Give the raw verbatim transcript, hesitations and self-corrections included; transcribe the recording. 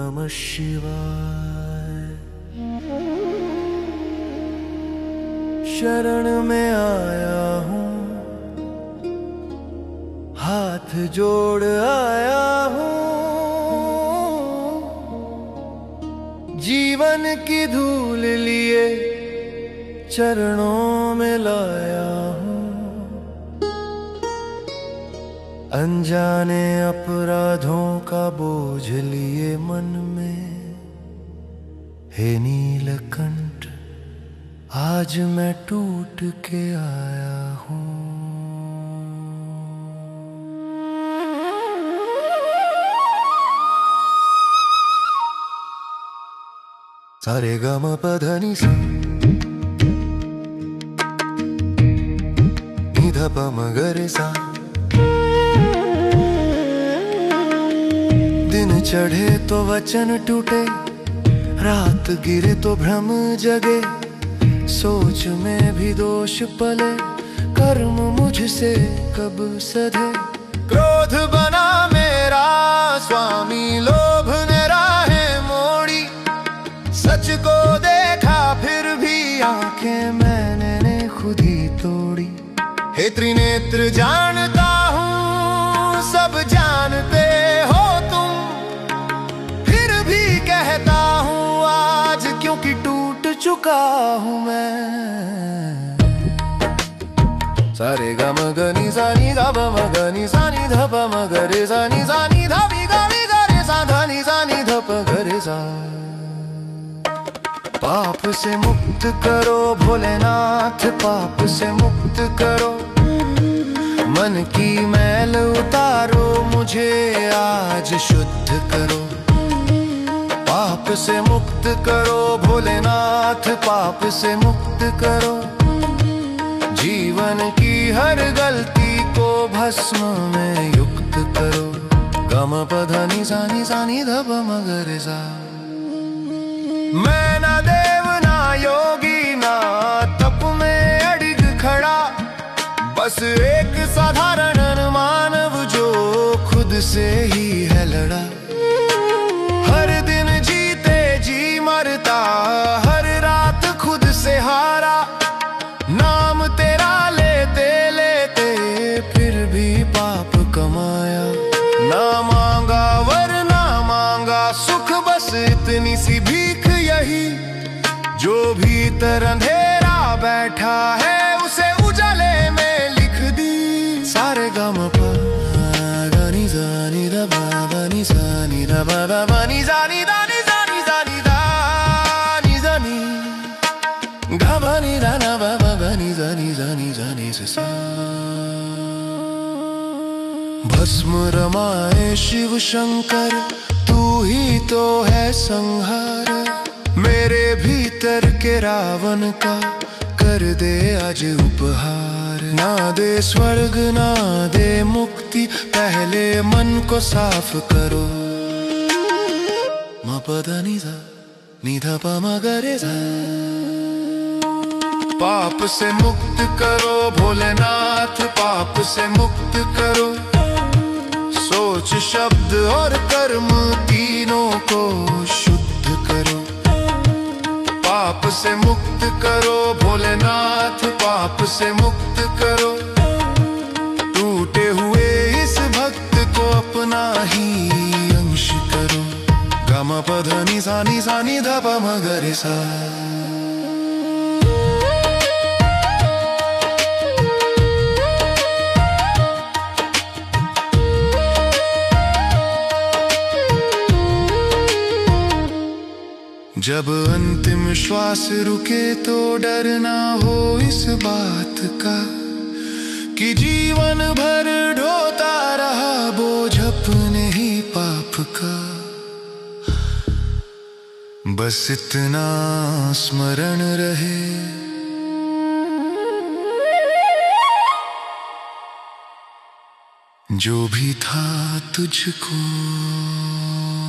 नमः शिवाय। शरण में आया हूँ, हाथ जोड़ आया हूँ, जीवन की धूल लिए चरणों में लाया हूँ। अनजाने अपराधों का बोझ लिए मन में, हे नीलकंठ आज मैं टूट के आया हूँ। सारे ग म प ध नि सा, नि ध प म ग रे सा। दिन चढ़े तो वचन टूटे, रात गिरे तो भ्रम जगे। सोच में भी दोष पले, कर्म मुझसे कब सधे। क्रोध बना मेरा स्वामी, लोभ ने राहें मोड़ी। सच को देखा फिर भी आंखें मैंने ने खुद ही तोड़ी। हे त्रिनेत्र जानता हूँ सब जानते हो तुम, फिर भी कहता हूँ आज क्योंकि टूट चुका हूँ मैं। सारे ग म ग नि सा नि ध प म ग नि सा नि ध प म ग रे सा नि सा नि ध वी ग वी ग रे सा ध नि सा नि ध प ग रे सा। पाप से मुक्त करो भोलेनाथ, पाप से मुक्त करो। मन की मैल उतारो, मुझे आज शुद्ध करो। पाप से मुक्त करो भोलेनाथ, पाप से मुक्त करो। जीवन की हर गलती को भस्म में युक्त करो। ग म प ध नि सा नि सा नि ध प म ग रे सा। मैं ना देव ना योगी ना तप में अड़िग खड़ा, बस एक साधारण मानव जो खुद से ही है लड़ा। हर दिन जीते जी मरता, हर रात खुद से हारा। नाम तेरा लेते लेते फिर भी पाप कमाया। ना मांगा वर ना मांगा सुख, बस इतनी सी भीख यही। जो भीतर अंधेरा बैठा है उसे उजाले में लिख दी। सारे ग म प ग नि सा नि ध प ध नि सा नि ध प ध प नि सा नि ध नि सा नि सा नि ध नि सा नि ग भ नि ध न प प ग नि सा नि सा नि सा नि सा सा। भस्म रमाए शिव शंकर, तू ही तो है संहार। मेरे भीतर के रावण का कर दे आज उपहार। ना दे स्वर्ग ना दे मुक्ति, पहले मन को साफ करो। म प ध नि सा नि ध प म ग रे सा। पाप से मुक्त करो भोलेनाथ, पाप से मुक्त करो। सोच शब्द और कर्म तीनों को शुद्ध करो। पाप से मुक्त करो भोलेनाथ, पाप से मुक्त करो। टूटे हुए इस भक्त को अपना ही अंश करो। ग म प ध नि सा नि सा नि ध प म ग रे सा। जब अंतिम श्वास रुके तो डर ना हो इस बात का, कि जीवन भर ढोता रहा बोझ अपने ही पाप का। बस इतना स्मरण रहे, जो भी था तुझको